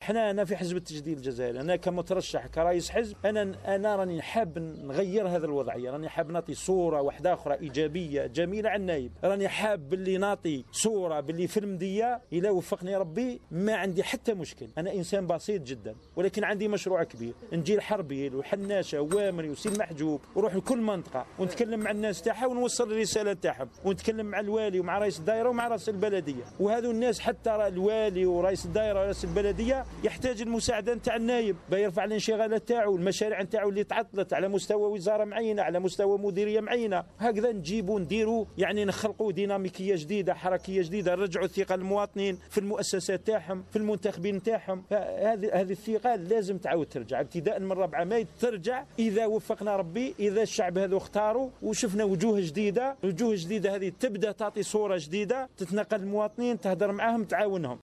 انا في حزب التجديد الجزائري، انا كمترشح كرئيس حزب، انا راني حاب نغير هذا الوضعيه، راني حاب نعطي صوره واحده اخرى ايجابيه جميله على النايب، راني حاب باللي نعطي صوره باللي في المديه الا وفقني ربي ما عندي حتى مشكل. انا انسان بسيط جدا ولكن عندي مشروع كبير، نجي لحربيل وحناشه ووامري وسيل محجوب ونروح لكل منطقه ونتكلم مع الناس تاعها ونوصل الرساله تاعهم، ونتكلم مع الوالي ومع رئيس الدائره ومع رئيس البلديه، وهذو الناس حتى الوالي ورئيس الدائره ورئيس البلديه يحتاج المساعده نتاع النايب بيرفع الانشغالات تاعو، المشاريع نتاعو اللي تعطلت على مستوى وزاره معينه، على مستوى مديريه معينه، هكذا نجيبوا نديروا يعني نخلقوا ديناميكيه جديده، حركيه جديده، نرجعوا الثقه للمواطنين في المؤسسات تاعهم، في المنتخبين تاعهم. هذه الثقه لازم تعاود ترجع ابتداء من 4 ماي، ترجع اذا وفقنا ربي، اذا الشعب هذو اختاروا وشفنا وجوه جديده، وجوه جديده هذه تبدا تعطي صوره جديده، تتنقل المواطنين، تهدر معاهم، تعاونهم.